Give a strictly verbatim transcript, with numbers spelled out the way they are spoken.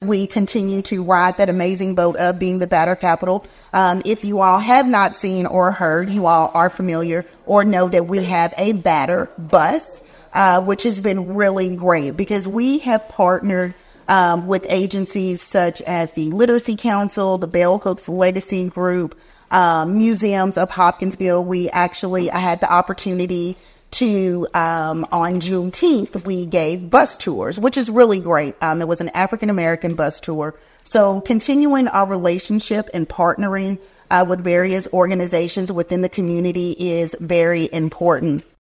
We continue to ride that amazing boat of being the batter capital. Um, if you all have not seen or heard, you all are familiar or know that we have a batter bus, uh, which has been really great because we have partnered um, with agencies such as the Literacy Council, the Bell Hooks Legacy Group, um, museums of Hopkinsville. We actually, I had the opportunity to, um, on Juneteenth, we gave bus tours, which is really great. Um, it was an African-American bus tour. So continuing our relationship and partnering uh, with various organizations within the community is very important.